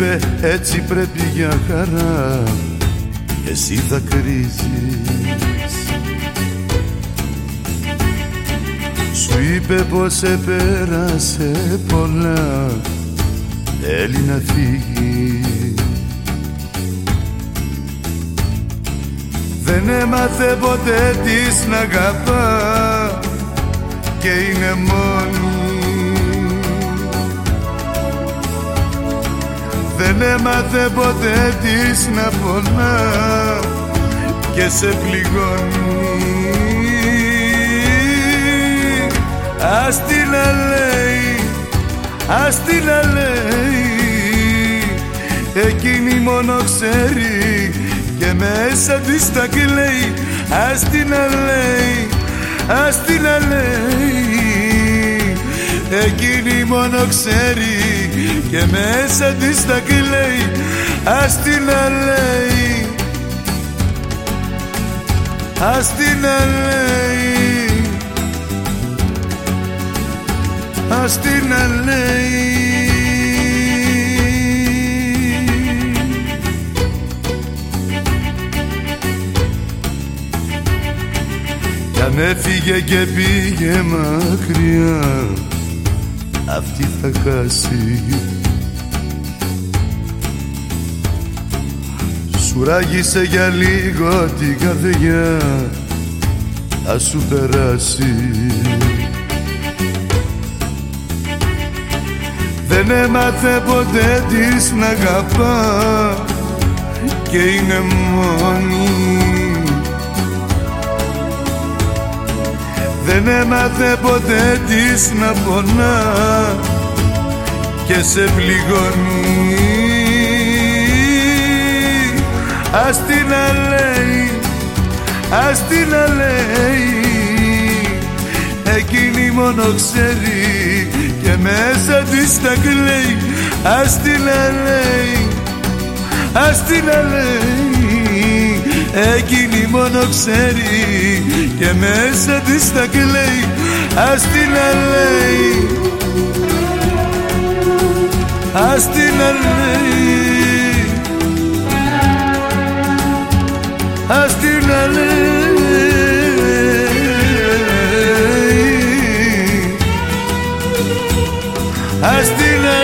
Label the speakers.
Speaker 1: είπε έτσι πρέπει για χαρά, εσύ θα κρίζεις. Σου είπε πως επέρασε πολλά, θέλει να φύγει. Δεν έμαθε ποτέ της να αγαπά και είναι μόνη. Δεν έμαθε ποτέ της να πονά και σε πληγώνει. Ας την να λέει, ας την να λέει, εκείνη μόνο ξέρει και μέσα της τα κλαίει. Ας την να λέει, ας την να λέει, εκείνη μόνο ξέρει και μέσα της τα κλαίει. Ας την να λέει, ας την να λέει, ας την να λέει. Κι αν έφυγε και πήγε μακριά, αυτή θα χάσει. Σου ράγισε για λίγο την καρδιά, θα σου περάσει. Δεν έμαθε ποτέ της να αγαπά και είναι μόνη. Δεν έμαθε ποτέ της να πονά και σε πληγώνει. Ας την να λέει, ας την να λέει, εκείνη μόνο ξέρει και μέσα της τα κλαίει. Ας την να λέει, ας την να λέει, εκείνη μόνο ξέρει και μέσα της τα κλαίει. Ας την να λέει, ας την να λέει, ας την να λέει, ας την να λέει.